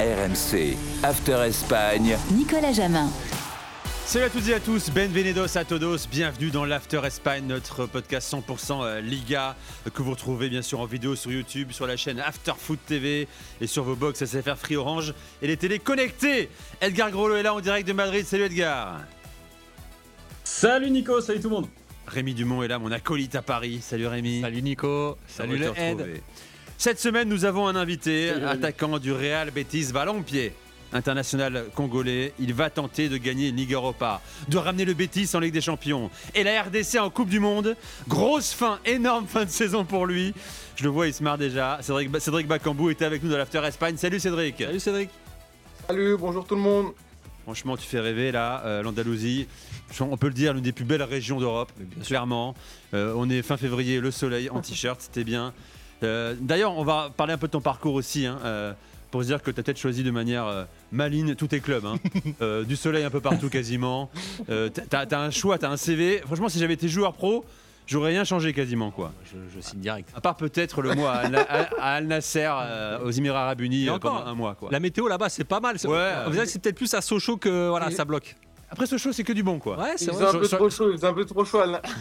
RMC, After Espagne. Nicolas Jamin. Salut à toutes et à tous, bienvenidos a todos, bienvenue dans l'After Espagne, notre podcast 100% Liga que vous retrouvez bien sûr en vidéo sur YouTube, sur la chaîne After Foot TV et sur vos box SFR Free Orange et les télés connectées. Edgar Grollo est là en direct de Madrid, salut Edgar. Salut Nico, salut tout le monde. Rémi Dumont est là, mon acolyte à Paris, salut Rémi. Salut Nico, salut le Ed. Cette semaine nous avons un invité, attaquant du Real Betis Balompié. International congolais, il va tenter de gagner une Ligue Europa, de ramener le Betis en Ligue des Champions et la RDC en Coupe du Monde. Grosse fin, énorme fin de saison pour lui. Je le vois, il se marre déjà. Cédric Bakambu était avec nous dans l'After Espagne. Salut Cédric. Salut Cédric. Salut, bonjour tout le monde. Franchement, tu fais rêver là, l'Andalousie. On peut le dire, l'une des plus belles régions d'Europe, clairement. On est fin février, le soleil en t-shirt, c'était bien. D'ailleurs, on va parler un peu de ton parcours aussi. Pour se dire que tu as peut-être choisi de manière maligne tous tes clubs. Du soleil un peu partout quasiment. T'as un choix, t'as un CV. Franchement, si j'avais été joueur pro, j'aurais rien changé quasiment, quoi. Je signe direct. À part peut-être le mois à Al Nasser, aux Émirats Arabes Unis, pendant un mois, quoi. La météo là-bas, c'est pas mal. Ouais. C'est peut-être plus à Sochaux que voilà, ça bloque. Après ce show, c'est que du bon, quoi. Ouais, c'est Il vrai. faisait un peu trop chaud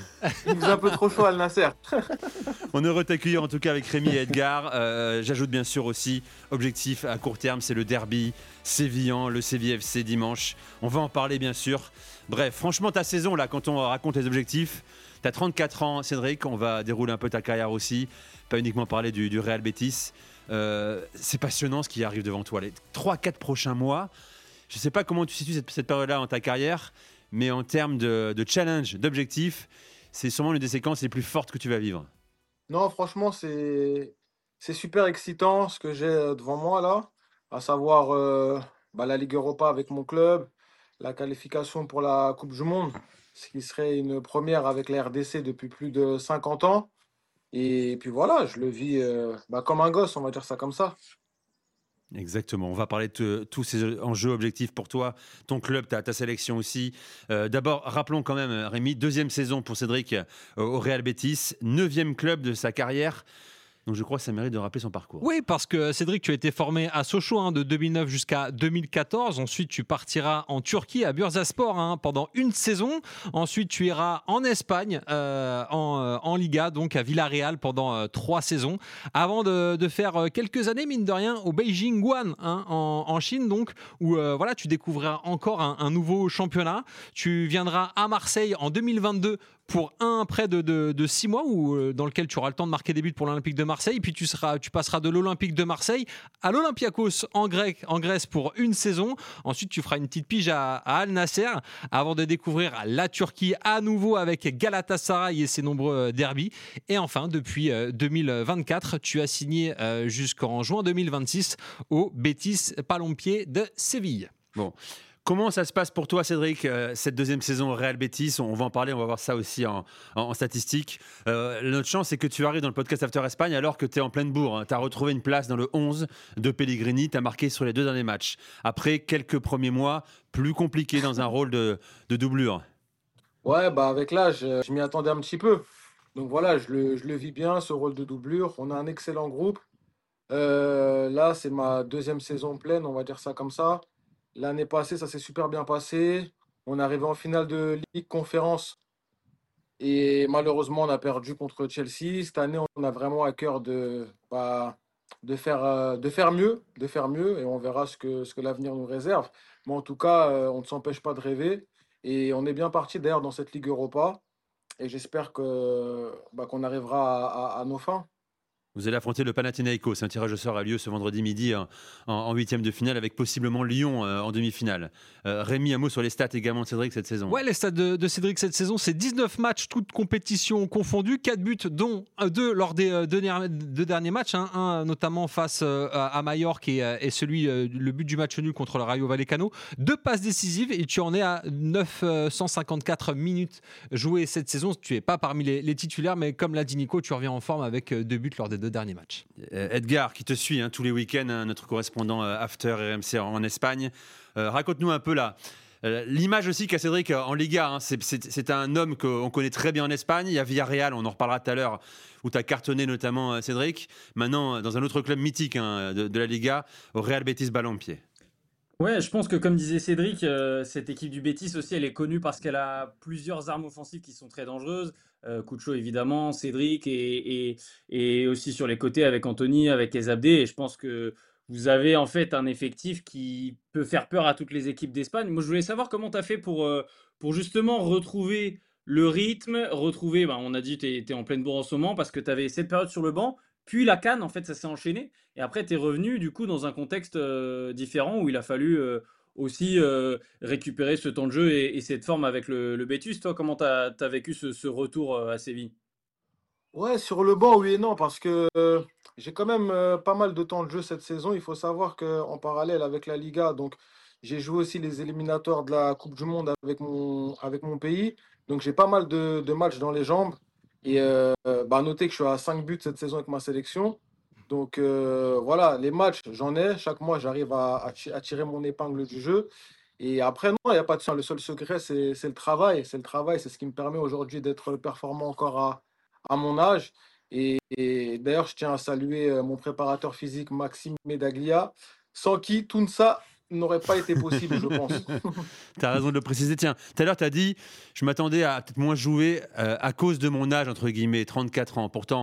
à Al Nasser. On est heureux de t'accueillir en tout cas avec Rémi et Edgar. J'ajoute bien sûr aussi, objectif à court terme, c'est le derby sévillan, le Séville FC dimanche. On va en parler bien sûr. Bref, franchement ta saison là, quand on raconte les objectifs, t'as 34 ans Cédric, on va dérouler un peu ta carrière aussi, pas uniquement parler du Real Betis. C'est passionnant ce qui arrive devant toi, les 3-4 prochains mois. Je ne sais pas comment tu situes cette période-là dans ta carrière, mais en termes de challenge, d'objectifs, c'est sûrement l'une des séquences les plus fortes que tu vas vivre. Non, franchement, c'est super excitant ce que j'ai devant moi là, à savoir la Ligue Europa avec mon club, la qualification pour la Coupe du Monde, ce qui serait une première avec la RDC depuis plus de 50 ans. Et puis voilà, je le vis comme un gosse, on va dire ça comme ça. Exactement, on va parler de tous ces enjeux objectifs pour toi, ton club, ta sélection aussi. D'abord, rappelons quand même, Rémi, deuxième saison pour Cédric au Real Betis, 9e club de sa carrière. Donc je crois que ça mérite de rappeler son parcours. Oui, parce que Cédric, tu as été formé à Sochaux de 2009 jusqu'à 2014. Ensuite, tu partiras en Turquie, à Bursaspor, pendant une saison. Ensuite, tu iras en Espagne, en Liga, donc à Villarreal pendant 3 saisons. Avant de faire quelques années, mine de rien, au Beijing Guan, en Chine, donc, où tu découvriras encore un nouveau championnat. Tu viendras à Marseille en 2022 pour un prêt de 6 mois dans lequel tu auras le temps de marquer des buts pour l'Olympique de Marseille. Puis tu passeras de l'Olympique de Marseille à l'Olympiakos en Grèce pour une saison. Ensuite, tu feras une petite pige à Al Nasser avant de découvrir la Turquie à nouveau avec Galatasaray et ses nombreux derbys. Et enfin, depuis 2024, tu as signé jusqu'en juin 2026 au Betis Balompié de Séville. Bon. Comment ça se passe pour toi, Cédric, cette deuxième saison au Real Betis? On va en parler, on va voir ça aussi en statistiques. Notre chance, c'est que tu arrives dans le podcast After Espagne alors que tu es en pleine bourre. Tu as retrouvé une place dans le 11 de Pellegrini, tu as marqué sur les 2 derniers matchs. Après quelques premiers mois plus compliqués dans un rôle de doublure. Ouais, avec l'âge, je m'y attendais un petit peu. Donc voilà, je le vis bien, ce rôle de doublure. On a un excellent groupe. Là, c'est ma 2e saison pleine, on va dire ça comme ça. L'année passée, ça s'est super bien passé. On est arrivé en finale de Ligue Conférence et malheureusement, on a perdu contre Chelsea. Cette année, on a vraiment à cœur de faire mieux et on verra ce que l'avenir nous réserve. Mais en tout cas, on ne s'empêche pas de rêver et on est bien parti d'ailleurs dans cette Ligue Europa et j'espère qu'on arrivera à nos fins. Vous allez affronter le Panathinaikos. Un tirage au sort a lieu ce vendredi midi en 8e de finale avec possiblement Lyon en demi-finale. Rémi, un mot sur les stats également de Cédric cette saison. Ouais, les stats de Cédric cette saison, c'est 19 matchs, toutes compétitions confondues, 4 buts, dont 2 lors des 2 derniers matchs. Un notamment face à Majorque et le but du match nul contre le Rayo Vallecano. 2 passes décisives et tu en es à 954 minutes jouées cette saison. Tu n'es pas parmi les titulaires, mais comme l'a dit Nico, tu reviens en forme avec 2 buts lors des 2 derniers matchs. Edgar, qui te suit tous les week-ends, notre correspondant After RMC en Espagne. Raconte-nous un peu là. L'image aussi qu'a Cédric en Liga, hein, c'est un homme qu'on connaît très bien en Espagne. Il y a Villarreal, on en reparlera tout à l'heure, où tu as cartonné notamment Cédric. Maintenant, dans un autre club mythique de la Liga, au Real Betis Balompié. Ouais, je pense que comme disait Cédric, cette équipe du Betis aussi, elle est connue parce qu'elle a plusieurs armes offensives qui sont très dangereuses. Cucho évidemment, Cédric et aussi sur les côtés avec Anthony, avec Ezabde. Et je pense que vous avez en fait un effectif qui peut faire peur à toutes les équipes d'Espagne. Moi, je voulais savoir comment tu as fait pour justement retrouver le rythme, retrouver, bah, on a dit tu es en pleine bourre en ce moment parce que tu avais cette période sur le banc, puis la CAN, en fait, ça s'est enchaîné. Et après, tu es revenu du coup dans un contexte différent où il a fallu aussi récupérer ce temps de jeu et cette forme avec le Betis. Toi, comment tu as vécu ce retour à Séville? Ouais, sur le banc, oui et non, parce que j'ai quand même pas mal de temps de jeu cette saison. Il faut savoir qu'en parallèle avec la Liga, donc j'ai joué aussi les éliminatoires de la Coupe du Monde avec mon pays. Donc j'ai pas mal de matchs dans les jambes. Et bah, notez que je suis à 5 buts cette saison avec ma sélection. Donc voilà, les matchs, j'en ai. Chaque mois, j'arrive à tirer mon épingle du jeu. Et après, non, il n'y a pas de ça. Le seul secret, c'est le travail. C'est le travail, c'est ce qui me permet aujourd'hui d'être performant encore à mon âge. Et d'ailleurs, je tiens à saluer mon préparateur physique, Maxime Medaglia, sans qui tout ça n'aurait pas été possible, je pense. Tu as raison de le préciser. Tiens, tout à l'heure, tu as dit, je m'attendais à peut-être moins jouer à cause de mon âge, entre guillemets, 34 ans. Pourtant,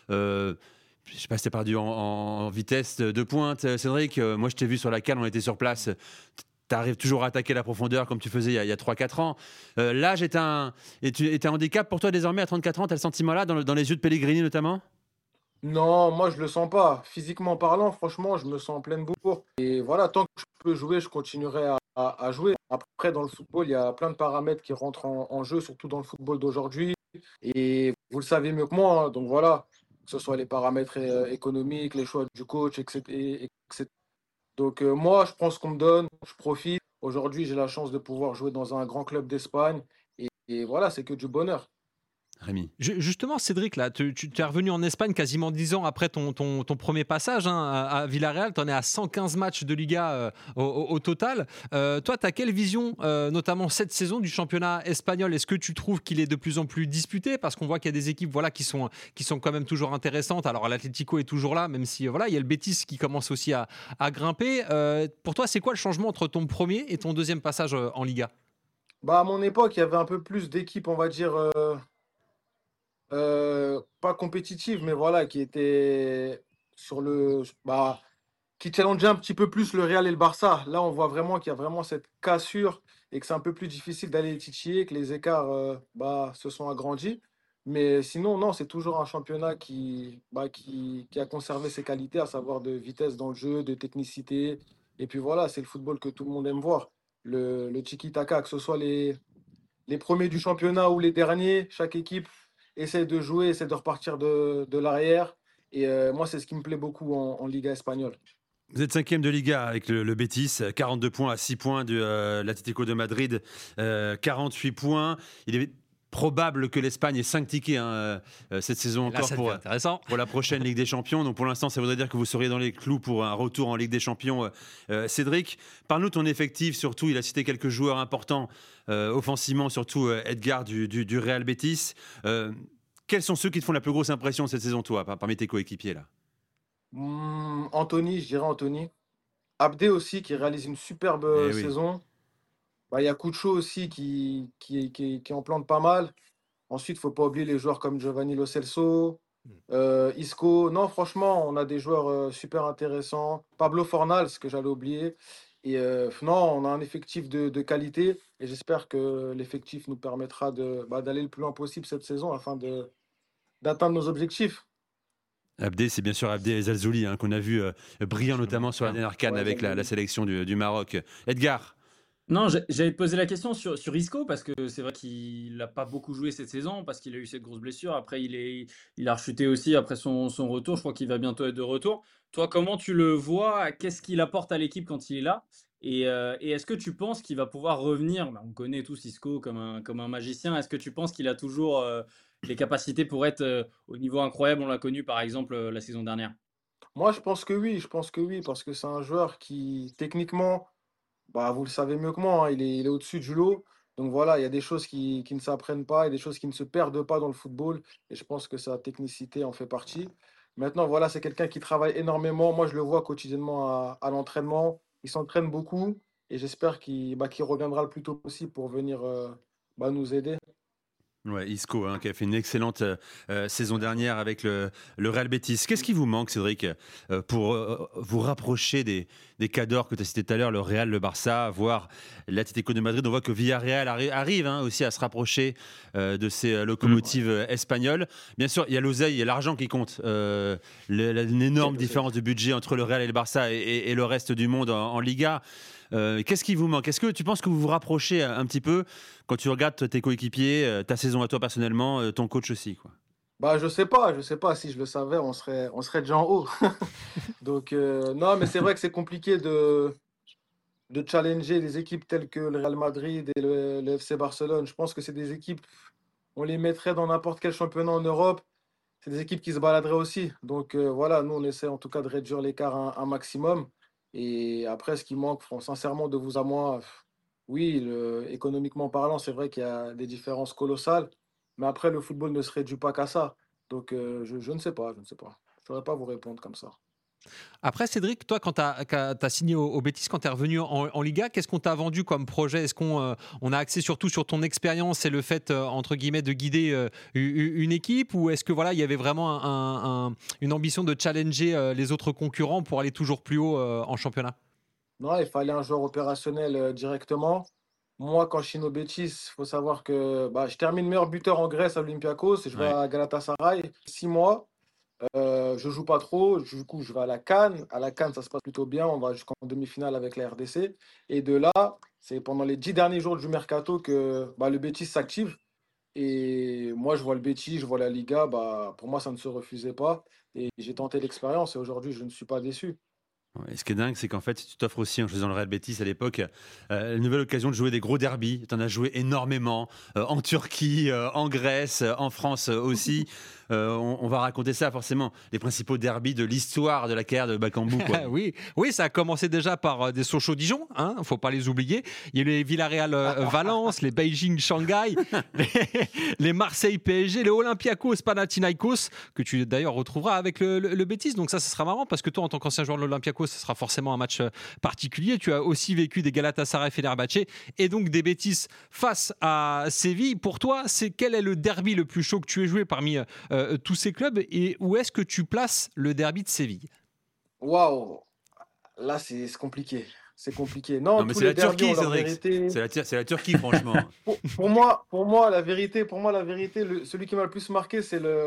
je sais pas si t'es perdu en vitesse de pointe, Cédric. Moi, je t'ai vu sur la cale, on était sur place. Tu arrives toujours à attaquer la profondeur comme tu faisais il y a 3-4 ans. L'âge est un handicap pour toi désormais à 34 ans. Tu as le sentiment-là dans les yeux de Pellegrini notamment? Non, moi, je le sens pas. Physiquement parlant, franchement, je me sens en pleine bourre. Et voilà, tant que je peux jouer, je continuerai à jouer. Après, dans le football, il y a plein de paramètres qui rentrent en jeu, surtout dans le football d'aujourd'hui. Et vous le savez mieux que moi, hein. Donc voilà, que ce soit les paramètres économiques, les choix du coach, etc. Donc moi, je prends ce qu'on me donne, je profite. Aujourd'hui, j'ai la chance de pouvoir jouer dans un grand club d'Espagne. Et voilà, c'est que du bonheur. Rémi. Justement, Cédric, là, tu es revenu en Espagne quasiment 10 ans après ton premier passage hein, à Villarreal. Tu en es à 115 matchs de Liga au total. Toi, tu as quelle vision, notamment cette saison, du championnat espagnol? Est-ce que tu trouves qu'il est de plus en plus disputé? Parce qu'on voit qu'il y a des équipes voilà, qui sont quand même toujours intéressantes. Alors, l'Atlético est toujours là, même si voilà, il y a le Betis qui commence aussi à grimper. Pour toi, c'est quoi le changement entre ton premier et ton deuxième passage en Liga? Bah, à mon époque, il y avait un peu plus d'équipes, on va dire, pas compétitives, mais voilà, qui étaient sur bah, qui challengeait un petit peu plus le Real et le Barça. Là, on voit vraiment qu'il y a vraiment cette cassure et que c'est un peu plus difficile d'aller les titiller, que les écarts bah, se sont agrandis. Mais sinon, non, c'est toujours un championnat qui a conservé ses qualités, à savoir de vitesse dans le jeu, de technicité. Et puis voilà, c'est le football que tout le monde aime voir. Le tiki-taka, que ce soit les premiers du championnat ou les derniers, chaque équipe essaie de jouer, essaie de repartir de l'arrière. Et moi, c'est ce qui me plaît beaucoup en Liga espagnole. Vous êtes cinquième de Liga avec le Betis, 42 points à 6 points de l'Atlético de Madrid, 48 points. Il est probable que l'Espagne ait 5 tickets cette saison Là, encore ça devient intéressant. pour la prochaine Ligue des Champions. Donc pour l'instant, ça voudrait dire que vous seriez dans les clous pour un retour en Ligue des Champions. Cédric, parle-nous de ton effectif, surtout. Il a cité quelques joueurs importants offensivement, surtout Edgar du Real Betis. Quels sont ceux qui te font la plus grosse impression cette saison, toi, parmi tes coéquipiers là? Anthony, je dirais Anthony. Abdé aussi, qui réalise une superbe Eh oui. saison. Bah, il y a Cucho aussi qui en plante pas mal. Ensuite, il ne faut pas oublier les joueurs comme Giovanni Lo Celso, Isco. Non, franchement, on a des joueurs super intéressants. Pablo Fornals, que j'allais oublier. Et non, on a un effectif de qualité. Et j'espère que l'effectif nous permettra d'aller le plus loin possible cette saison afin d'atteindre nos objectifs. Abdé, c'est bien sûr Abdé El Zalzouli qu'on a vu brillant notamment sur la dernière CAN Ouais, avec la Zalzouli. sélection du Maroc. Edgar, Non, j'allais te poser la question sur Isco parce que c'est vrai qu'il n'a pas beaucoup joué cette saison parce qu'il a eu cette grosse blessure. Après, il a rechuté aussi après son retour. Je crois qu'il va bientôt être de retour. Toi, comment tu le vois? Qu'est-ce qu'il apporte à l'équipe quand il est là? Et est-ce que tu penses qu'il va pouvoir revenir? Bah, on connaît tous Isco comme un magicien. Est-ce que tu penses qu'il a toujours les capacités pour être au niveau incroyable? On l'a connu par exemple la saison dernière. Moi, je pense que oui, parce que c'est un joueur qui, techniquement, Bah, vous le savez mieux que moi, hein, il est au-dessus du lot. Donc voilà, il y a des choses qui ne s'apprennent pas, et des choses qui ne se perdent pas dans le football. Et je pense que sa technicité en fait partie. Maintenant, voilà, c'est quelqu'un qui travaille énormément. Moi, je le vois quotidiennement à l'entraînement. Il s'entraîne beaucoup et j'espère qu'il reviendra le plus tôt possible pour venir nous aider. Ouais, Isco, hein, qui a fait une excellente saison dernière avec le Real Betis. Qu'est-ce qui vous manque, Cédric, pour vous rapprocher des cadors que tu as cités tout à l'heure, le Real, le Barça, voire l'Atlético de Madrid? On voit que Villarreal arrive hein, aussi à se rapprocher de ces locomotives espagnoles. Bien sûr, il y a l'oseille, il y a l'argent qui compte. Une énorme différence de budget entre le Real et le Barça et le reste du monde en Liga. Qu'est-ce qui vous manque? Est-ce que tu penses que vous vous rapprochez un petit peu quand tu regardes tes coéquipiers, ta saison à toi personnellement, ton coach aussi, quoi? Bah, je sais pas. Si je le savais, on serait déjà en haut. Donc, non, mais c'est vrai que c'est compliqué de challenger les équipes telles que le Real Madrid et le FC Barcelone. Je pense que c'est des équipes, on les mettrait dans n'importe quel championnat en Europe. C'est des équipes qui se baladeraient aussi. Donc voilà, nous, on essaie en tout cas de réduire l'écart un maximum. Et après, ce qui manque, sincèrement, de vous à moi, oui, économiquement parlant, c'est vrai qu'il y a des différences colossales. Mais après, le football ne se réduit pas qu'à ça. Donc je ne sais pas, je ne sais pas. Je ne saurais pas vous répondre comme ça. Après, Cédric, toi, quand tu as signé au Betis, quand tu es revenu en Liga, qu'est-ce qu'on t'a vendu comme projet? Est-ce qu'on on a axé surtout sur ton expérience et le fait, entre guillemets, de guider une équipe? Ou est-ce que voilà, il y avait vraiment une ambition de challenger les autres concurrents pour aller toujours plus haut en championnat? Non, il fallait un joueur opérationnel directement. Moi, quand je suis au Betis, il faut savoir que je termine meilleur buteur en Grèce à Olympiakos et je vais Ouais. à Galatasaray. 6 mois, je joue pas trop. Du coup, je vais à la CAN. À la CAN, ça se passe plutôt bien. On va jusqu'en demi-finale avec la RDC. Et de là, c'est pendant les 10 derniers jours du mercato que le Betis s'active. Et moi, je vois le Betis, je vois la Liga. Pour moi, ça ne se refusait pas. Et j'ai tenté l'expérience et aujourd'hui, je ne suis pas déçu. Ouais, et ce qui est dingue, c'est qu'en fait, tu t'offres aussi, en faisant le Real Betis à l'époque, une nouvelle occasion de jouer des gros derbys. Tu en as joué énormément en Turquie, en Grèce, en France aussi. On va raconter ça forcément, les principaux derbys de l'histoire de la carrière de Bakambu, quoi. Oui, oui, ça a commencé déjà par des Sochaux-Dijon, hein, faut pas les oublier. Il y a eu les Villarreal Valence, les Beijing Shanghai, les, les Marseille PSG, les Olympiakos Panathinaikos, que tu d'ailleurs retrouveras avec le Betis. Donc ça sera marrant parce que toi, en tant qu'ancien joueur de l'Olympiakos, ce sera forcément un match particulier. Tu as aussi vécu des Galatasaray Fenerbahçe et donc des Betis face à Séville. Pour toi, quel est le derby le plus chaud que tu aies joué parmi tous ces clubs et où est-ce que tu places le derby de Séville? Waouh! Là, c'est compliqué. C'est compliqué. Non, Non, mais tous c'est les la derbys Turquie, ont leur Cédric. vérité. C'est la Turquie, franchement. Pour moi, la vérité, celui qui m'a le plus marqué,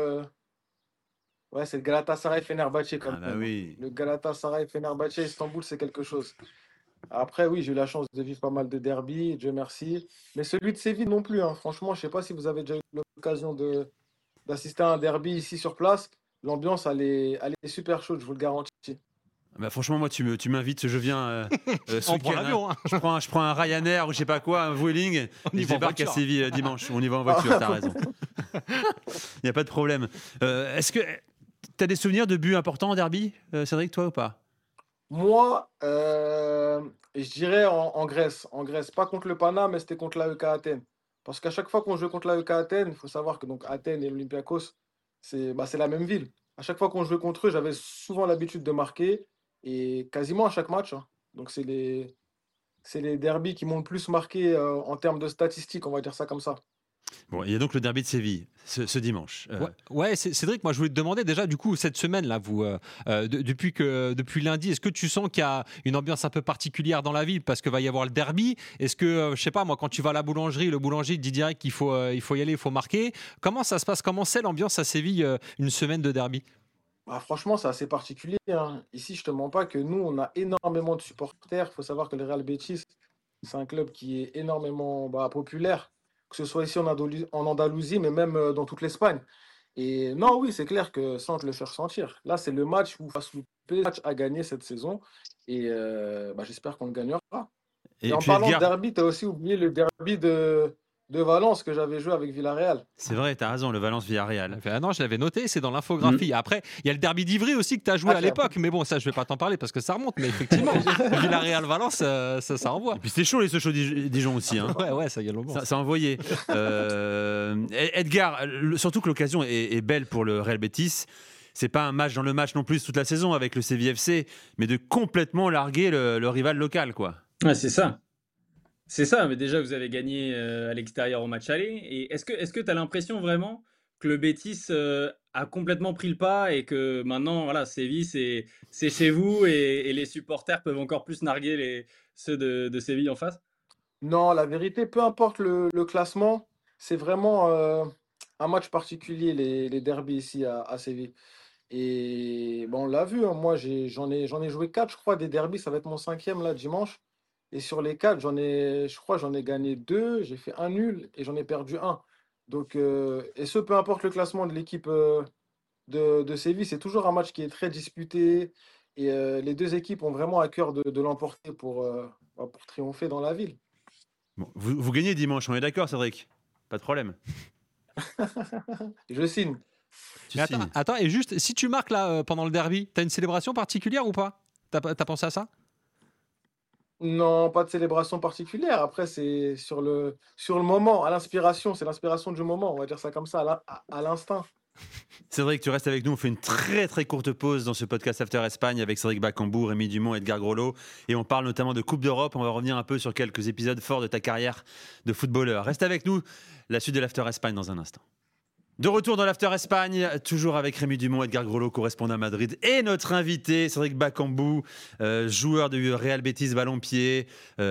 c'est le Galatasaray Fenerbahçe quand Ah bah même, hein. oui. Le Galatasaray Fenerbahçe Istanbul, c'est quelque chose. Après, oui, j'ai eu la chance de vivre pas mal de derbys, Dieu merci. Mais celui de Séville non plus, hein. Franchement, je sais pas si vous avez déjà eu l'occasion d'assister à un derby ici sur place. L'ambiance, elle est super chaude, je vous le garantis. Bah franchement, moi, tu m'invites, je viens ce On prend week-end, hein. l'avion, hein. Je prends un Ryanair ou je sais pas quoi, un Vueling, On y et je va en débarque à voiture. Séville dimanche. On y va en voiture, t'as raison. Il n'y a pas de problème. Est-ce que tu as des souvenirs de buts importants en derby, Cédric, toi ou pas? Moi, je dirais en Grèce. En Grèce, pas contre le Pana, mais c'était contre l'AEK Athènes. Parce qu'à chaque fois qu'on jouait contre l'AEK Athènes, il faut savoir que donc Athènes et l'Olympiakos, c'est la même ville. À chaque fois qu'on jouait contre eux, j'avais souvent l'habitude de marquer et quasiment à chaque match, hein. Donc c'est les derbys qui m'ont le plus marqué en termes de statistiques, on va dire ça comme ça. Bon, il y a donc le derby de Séville ce dimanche. Ouais, ouais, Cédric, moi je voulais te demander déjà, du coup, cette semaine là, depuis lundi, est-ce que tu sens qu'il y a une ambiance un peu particulière dans la ville parce que va y avoir le derby? Est-ce que, je sais pas, moi, quand tu vas à la boulangerie, le boulanger te dit direct qu'il faut y aller, il faut marquer. Comment ça se passe? Comment c'est l'ambiance à Séville une semaine de derby? Franchement, c'est assez particulier, hein. Ici, je te mens pas que nous, on a énormément de supporters. Il faut savoir que le Real Betis, c'est un club qui est énormément populaire, que ce soit ici en Andalousie, mais même dans toute l'Espagne. Et non, oui, c'est clair que sans te le faire sentir. Là, c'est le match où face au PSG, match à gagner cette saison. Et j'espère qu'on le gagnera. Et Et en puis parlant de Edgar, derby, tu as aussi oublié le derby de de Valence que j'avais joué avec Villarreal. C'est vrai, t'as raison, le Valence-Villarreal. Elle fait, ah non, je l'avais noté, c'est dans l'infographie. Après, il y a le derby d'Ivry aussi que tu as joué Ah, à l'époque, mais bon, ça, je vais pas t'en parler parce que ça remonte. Mais effectivement, Villarreal-Valence, ça envoie. Et puis c'était chaud les Sochaux-Dijon aussi. Hein. Ouais, ça y a le moment. Ça a envoyé. Edgar, surtout que l'occasion est belle pour le Real Betis. C'est pas un match dans le match non plus toute la saison avec le CVFC, mais de complètement larguer le rival local, quoi. Ouais, c'est ça. C'est ça, mais déjà vous avez gagné à l'extérieur au match aller. Et est-ce que tu as l'impression vraiment que le Betis a complètement pris le pas et que maintenant, voilà, Séville, c'est chez vous et les supporters peuvent encore plus narguer ceux de Séville en face? Non, la vérité, peu importe le classement, c'est vraiment un match particulier, les derbys ici à Séville. Et bon, on l'a vu, hein, moi j'en ai joué 4, je crois, des derbys, ça va être mon cinquième là dimanche. Et sur les 4, je crois, j'en ai gagné 2, j'ai fait un nul et j'en ai perdu un. Donc, et ce, peu importe le classement de l'équipe de Séville, c'est toujours un match qui est très disputé. Et les deux équipes ont vraiment à cœur de l'emporter pour triompher dans la ville. Bon, vous gagnez dimanche, on est d'accord, Cédric? Pas de problème. Je signe. Tu Mais signes. attends, et juste, si tu marques là pendant le derby, t'as une célébration particulière ou pas? T'as pensé à ça? Non, pas de célébration particulière. Après, c'est sur le moment, à l'inspiration. C'est l'inspiration du moment, on va dire ça comme ça, à l'instinct. Cédric, tu restes avec nous. On fait une très très courte pause dans ce podcast After Espagne avec Cédric Bakambu, Rémi Dumont et Edgar Groslo. Et on parle notamment de Coupe d'Europe. On va revenir un peu sur quelques épisodes forts de ta carrière de footballeur. Reste avec nous. La suite de l'After Espagne dans un instant. De retour dans l'After Espagne, toujours avec Rémi Dumont, Edgar Groslo, correspondant à Madrid, et notre invité, Cédric Bakambu, joueur du Real Betis Ballon-Pied,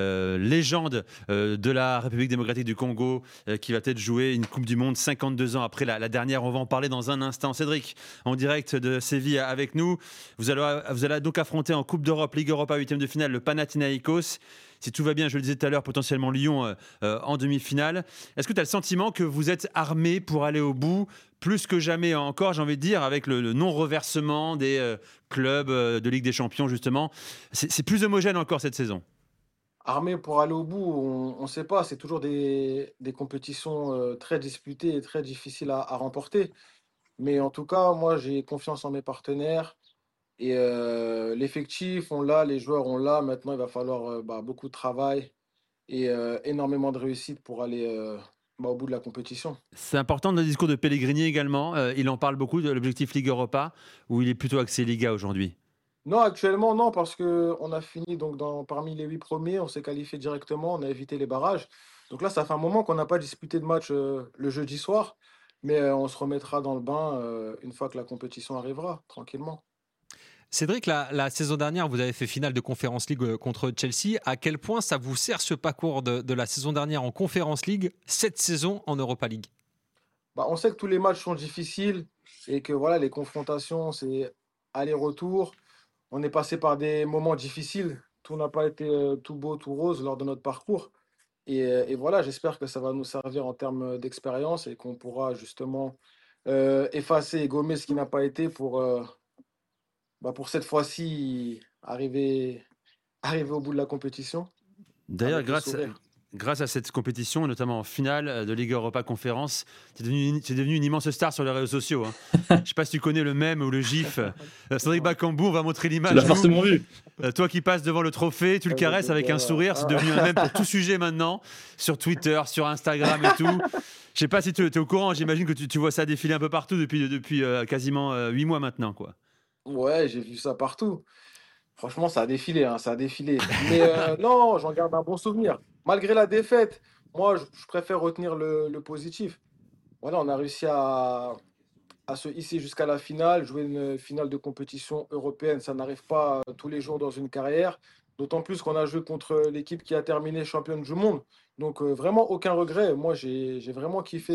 légende de la République démocratique du Congo, qui va peut-être jouer une Coupe du Monde 52 ans après la dernière. On va en parler dans un instant. Cédric, en direct de Séville avec nous. Vous allez donc affronter en Coupe d'Europe, Ligue Europa, 8e de finale, le Panathinaikos. Si tout va bien, je le disais tout à l'heure, potentiellement Lyon en demi-finale. Est-ce que tu as le sentiment que vous êtes armé pour aller au bout, plus que jamais encore, j'ai envie de dire, avec le non-reversement des clubs de Ligue des Champions, justement? C'est plus homogène encore cette saison. Armé pour aller au bout, on ne sait pas. C'est toujours des compétitions très disputées et très difficiles à remporter. Mais en tout cas, moi, j'ai confiance en mes partenaires. Et l'effectif, on l'a, les joueurs, on l'a. Maintenant, il va falloir beaucoup de travail et énormément de réussite pour aller au bout de la compétition. C'est important dans le discours de Pellegrini également. Il en parle beaucoup de l'objectif Ligue Europa, où il est plutôt axé Liga aujourd'hui. Non, actuellement, non, parce qu'on a fini donc parmi les 8 premiers, on s'est qualifié directement, on a évité les barrages. Donc là, ça fait un moment qu'on n'a pas disputé de match le jeudi soir, mais on se remettra dans le bain une fois que la compétition arrivera, tranquillement. Cédric, la saison dernière, vous avez fait finale de Conference League contre Chelsea. À quel point ça vous sert ce parcours de la saison dernière en Conference League, cette saison en Europa League? On sait que tous les matchs sont difficiles et que voilà, les confrontations, c'est aller-retour. On est passé par des moments difficiles. Tout n'a pas été tout beau, tout rose lors de notre parcours. Et voilà, j'espère que ça va nous servir en termes d'expérience et qu'on pourra justement effacer et gommer ce qui n'a pas été pour cette fois-ci arriver au bout de la compétition. D'ailleurs, Avec le sourire. grâce à cette compétition, et notamment en finale de Ligue Europa Conférence, tu es devenu une immense star sur les réseaux sociaux. Hein. Je ne sais pas si tu connais le mème ou le gif. Cédric Bakambu, on va montrer l'image. Tu l'as Nous, forcément vu. toi qui passes devant le trophée, tu le caresses avec un sourire. C'est devenu un mème pour tout sujet maintenant, sur Twitter, sur Instagram et tout. Je ne sais pas si tu es au courant. J'imagine que tu vois ça défiler un peu partout depuis quasiment 8 mois maintenant, quoi. Ouais, j'ai vu ça partout. Franchement, ça a défilé, hein, ça a défilé. Mais non, j'en garde un bon souvenir. Malgré la défaite, moi, je préfère retenir le positif. Voilà, on a réussi à se hisser jusqu'à la finale. Jouer une finale de compétition européenne, ça n'arrive pas tous les jours dans une carrière. D'autant plus qu'on a joué contre l'équipe qui a terminé championne du monde. Donc, vraiment, aucun regret. Moi, j'ai vraiment kiffé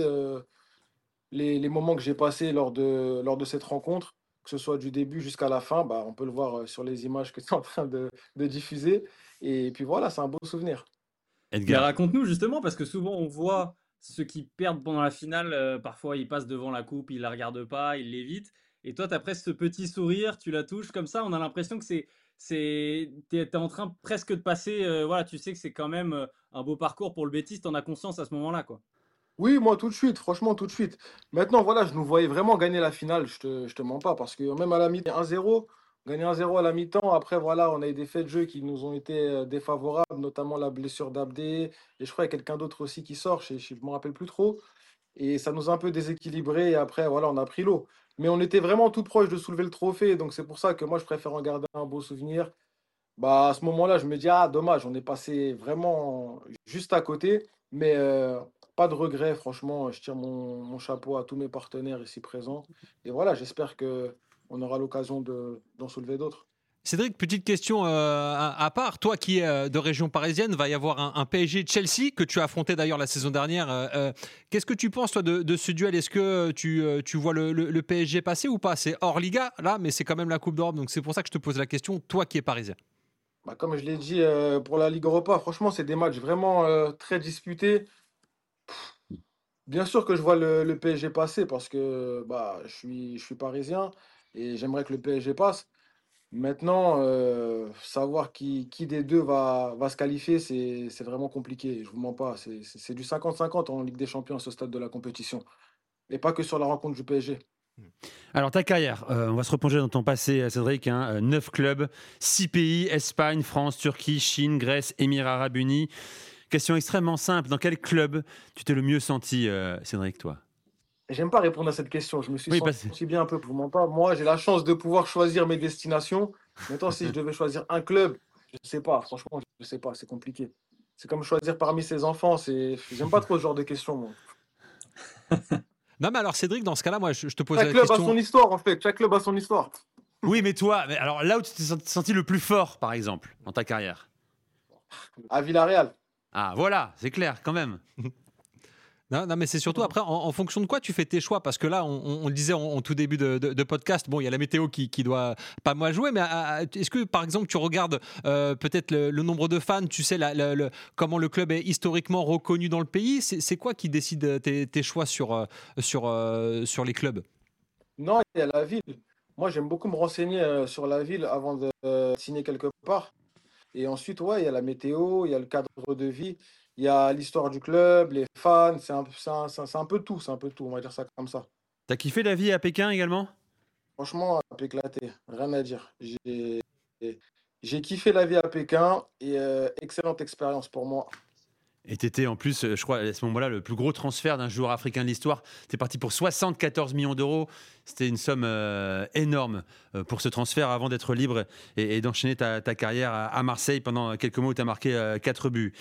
les moments que j'ai passés lors de cette rencontre, que ce soit du début jusqu'à la fin. On peut le voir sur les images que tu es en train de diffuser. Et puis voilà, c'est un beau souvenir. Mais Edgar. raconte-nous justement, parce que souvent on voit ceux qui perdent pendant la finale, parfois ils passent devant la coupe, ils la regardent pas, ils l'évitent. Et toi, tu as presque ce petit sourire, tu la touches comme ça, on a l'impression que t'es en train presque de passer, voilà, tu sais que c'est quand même un beau parcours pour le Betis, t'en as conscience à ce moment-là, quoi. Oui, moi tout de suite, franchement tout de suite. Maintenant, voilà, je nous voyais vraiment gagner la finale, je te mens pas, parce que même à la mi-temps, 1-0, gagner 1-0 à la mi-temps, après voilà, on a eu des faits de jeu qui nous ont été défavorables, notamment la blessure d'Abdé, et je crois qu'il y a quelqu'un d'autre aussi qui sort, je me rappelle plus trop, et ça nous a un peu déséquilibré, et après voilà, on a pris l'eau. Mais on était vraiment tout proche de soulever le trophée, donc c'est pour ça que moi je préfère en garder un beau souvenir. Bah, à ce moment-là, je me dis, ah, dommage, on est passé vraiment juste à côté, mais pas de regret, franchement, je tire mon chapeau à tous mes partenaires ici présents. Et voilà, j'espère que on aura l'occasion d'en soulever d'autres. Cédric, petite question à part. Toi qui es de région parisienne, va y avoir un PSG-Chelsea que tu as affronté d'ailleurs la saison dernière. Qu'est-ce que tu penses toi de ce duel? Est-ce que tu vois le PSG passer ou pas? C'est hors Liga là, mais c'est quand même la Coupe d'Europe. Donc c'est pour ça que je te pose la question, toi qui es parisien. Bah, comme je l'ai dit pour la Ligue Europa, franchement, c'est des matchs vraiment très disputés. Bien sûr que je vois le PSG passer parce que bah, je suis parisien et j'aimerais que le PSG passe. Maintenant, savoir qui des deux va se qualifier, c'est vraiment compliqué. Je vous mens pas. C'est du 50-50 en Ligue des Champions à ce stade de la compétition. Et pas que sur la rencontre du PSG. Alors ta carrière, on va se replonger dans ton passé, Cédric. 9 clubs, 6 pays, Espagne, France, Turquie, Chine, Grèce, Émirats Arabes Unis. Question extrêmement simple. Dans quel club tu t'es le mieux senti, Cédric, toi? J'aime pas répondre à cette question. Je me suis Oui, parce senti bien un peu, je vous mens pas. Moi, j'ai la chance de pouvoir choisir mes destinations. Maintenant, si je devais choisir un club, je sais pas. Franchement, je sais pas. C'est compliqué. C'est comme choisir parmi ses enfants. J'aime pas trop ce genre de questions, moi. Non mais alors Cédric, dans ce cas-là, moi je te pose Chaque la club a son question. histoire, en fait. Chaque club a son histoire. oui, mais toi, alors là où tu t'es senti le plus fort, par exemple, dans ta carrière. À Villarreal. Ah, voilà, c'est clair, quand même. Non, mais c'est surtout après, en fonction de quoi tu fais tes choix. Parce que là, on le disait en tout début de podcast, bon, il y a la météo qui doit pas moi jouer, mais est-ce que, par exemple, tu regardes peut-être le nombre de fans, tu sais, comment le club est historiquement reconnu dans le pays? C'est quoi qui décide tes choix sur les clubs? Non, il y a la ville. Moi, j'aime beaucoup me renseigner sur la ville avant de signer quelque part. Et ensuite, ouais, il y a la météo, il y a le cadre de vie, il y a l'histoire du club, les fans, c'est un peu tout, c'est un peu tout, on va dire ça comme ça. T'as kiffé la vie à Pékin également? Franchement, ça peut éclater, rien à dire. J'ai kiffé la vie à Pékin et excellente expérience pour moi. Et t'étais en plus, je crois, à ce moment-là, le plus gros transfert d'un joueur africain de l'histoire. T'es parti pour 74 millions d'euros. C'était une somme énorme pour ce transfert avant d'être libre et d'enchaîner ta carrière à Marseille pendant quelques mois où tu as marqué 4 buts.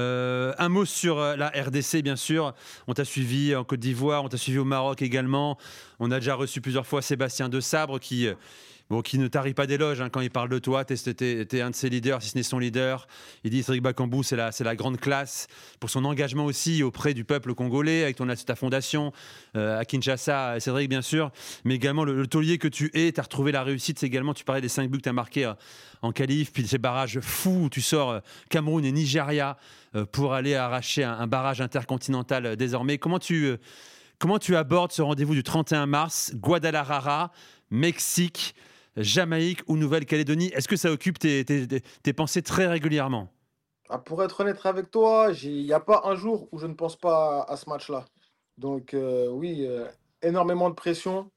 Un mot sur la RDC, bien sûr. On t'a suivi en Côte d'Ivoire, on t'a suivi au Maroc également. On a déjà reçu plusieurs fois Sébastien Desabre qui ne tarit pas d'éloges quand il parle de toi. T'es un de ses leaders, si ce n'est son leader. Il dit Cédric Bakambu, c'est la grande classe. Pour son engagement aussi auprès du peuple congolais, avec ta fondation à Kinshasa, Cédric, bien sûr. Mais également le taulier que tu es. Tu as retrouvé la réussite. C'est également, tu parlais des 5 buts que tu as marqués en qualif. Puis ces barrages fous où tu sors Cameroun et Nigeria pour aller arracher un barrage intercontinental désormais. Comment tu abordes ce rendez-vous du 31 mars, Guadalajara, Mexique, Jamaïque ou Nouvelle-Calédonie? Est-ce que ça occupe tes pensées très régulièrement? Ah, pour être honnête avec toi, il n'y a pas un jour où je ne pense pas à ce match-là. Donc oui, énormément de pression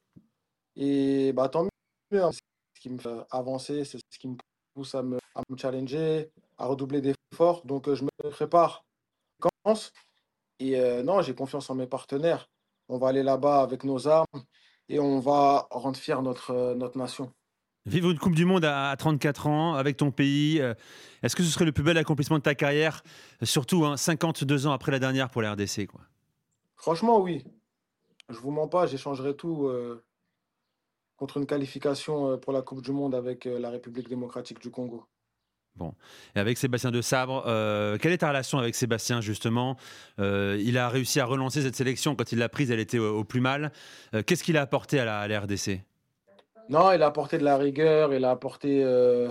et bah, tant mieux, hein. C'est ce qui me fait avancer, c'est ce qui me pousse à me challenger, à redoubler d'efforts. Donc je me prépare. Confiance. Et non, j'ai confiance en mes partenaires. On va aller là-bas avec nos armes et on va rendre fier notre nation. Vivre une Coupe du Monde à 34 ans avec ton pays, est-ce que ce serait le plus bel accomplissement de ta carrière? Surtout 52 ans après la dernière pour la RDC, quoi. Franchement, oui. Je vous mens pas, j'échangerai tout contre une qualification pour la Coupe du Monde avec la République démocratique du Congo. Bon. Et avec Sébastien Desabre, quelle est ta relation avec Sébastien, justement? Il a réussi à relancer cette sélection. Quand il l'a prise, elle était au plus mal. Qu'est-ce qu'il a apporté à la RDC? Non, il a apporté de la rigueur, il a apporté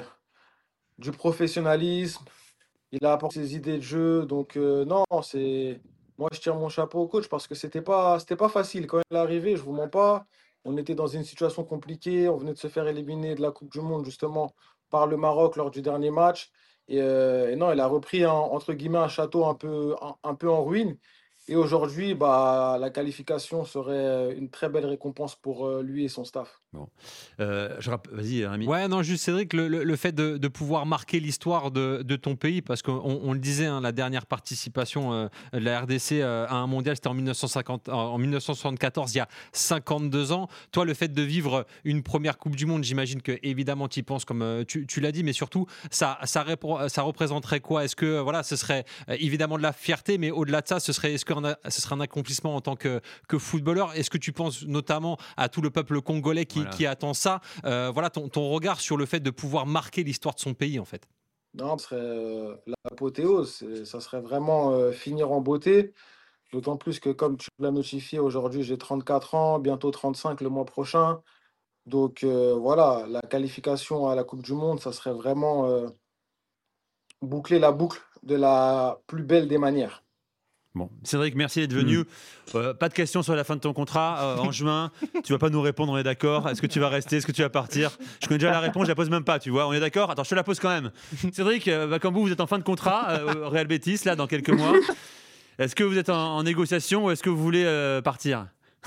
du professionnalisme, il a apporté ses idées de jeu. Donc non, moi je tire mon chapeau au coach parce que c'était pas facile quand il est arrivé. Je vous mens pas, on était dans une situation compliquée. On venait de se faire éliminer de la Coupe du Monde justement par le Maroc lors du dernier match. Et non, il a repris, entre guillemets, un château un peu en ruine. Et aujourd'hui, bah, la qualification serait une très belle récompense pour lui et son staff. Bon. Vas-y, Rémi. Ouais, non, juste Cédric, le fait de pouvoir marquer l'histoire de ton pays, parce qu'on le disait, hein, la dernière participation de la RDC à un mondial, c'était en 1974, il y a 52 ans. Toi, le fait de vivre une première Coupe du Monde, j'imagine que évidemment tu y penses, comme tu l'as dit, mais surtout, ça représenterait quoi? Est-ce que voilà, ce serait évidemment de la fierté, mais au-delà de ça, ce serait un accomplissement en tant que footballeur? Est-ce que tu penses notamment à tout le peuple congolais qui attend ça? Voilà ton regard sur le fait de pouvoir marquer l'histoire de son pays, en fait. Non, ce serait l'apothéose. Ça serait vraiment finir en beauté. D'autant plus que, comme tu l'as notifié, aujourd'hui, j'ai 34 ans, bientôt 35 le mois prochain. Donc voilà, la qualification à la Coupe du Monde, ça serait vraiment boucler la boucle de la plus belle des manières. Bon, Cédric, merci d'être venu. Pas de questions sur la fin de ton contrat en juin. Tu vas pas nous répondre, on est d'accord. Est-ce que tu vas rester? Est-ce que tu vas partir? Je connais déjà la réponse, je la pose même pas, tu vois. On est d'accord? Attends, je te la pose quand même. Cédric, Bakambu, vous êtes en fin de contrat au Real Betis, là, dans quelques mois. Est-ce que vous êtes en négociation ou est-ce que vous voulez partir?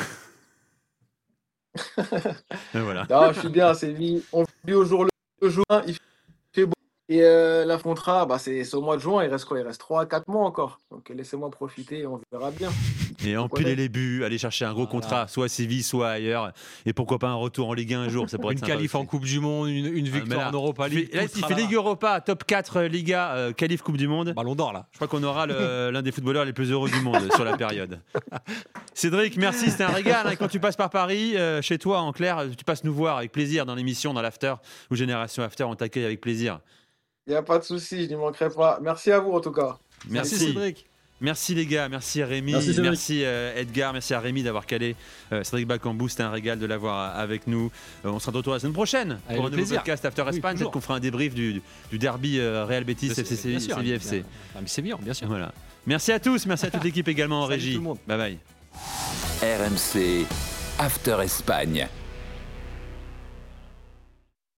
Et voilà. Non, je suis bien à Séville. On vit au jour le jour. Il fait beau. Et la contrat, bah, c'est au mois de juin. Il reste quoi? Il reste 3 à 4 mois encore. Donc laissez-moi profiter, on verra bien. Et empiler les buts, aller chercher un gros contrat, soit à Séville, soit ailleurs. Et pourquoi pas un retour en Ligue 1 un jour, ça pourrait être Une sympa qualif aussi. en Coupe du Monde, une victoire en Europa League. Là, il fait Ligue Europa, top 4 Liga, qualif Coupe du Monde. Ballon d'or, là. Je crois qu'on aura l'un des footballeurs les plus heureux du monde sur la période. Cédric, merci, c'était un régal. Hein, quand tu passes par Paris, chez toi, en clair, tu passes nous voir avec plaisir dans l'émission, dans l'After ou Génération After, on t'accueille avec plaisir. Il n'y a pas de souci, je n'y manquerai pas. Merci à vous en tout cas. Merci Cédric. Merci les gars, merci à Rémi, merci Edgar, merci à Rémi d'avoir calé Cédric Bakambu, c'était un régal de l'avoir avec nous. On sera de retour la semaine prochaine pour un nouveau podcast After Espagne. Peut-être qu'on fera un débrief du derby Real Betis FC Séville FC. C'est bien, bien sûr. Voilà. Merci à tous, merci à toute l'équipe également en régie. Bye bye. RMC After Espagne.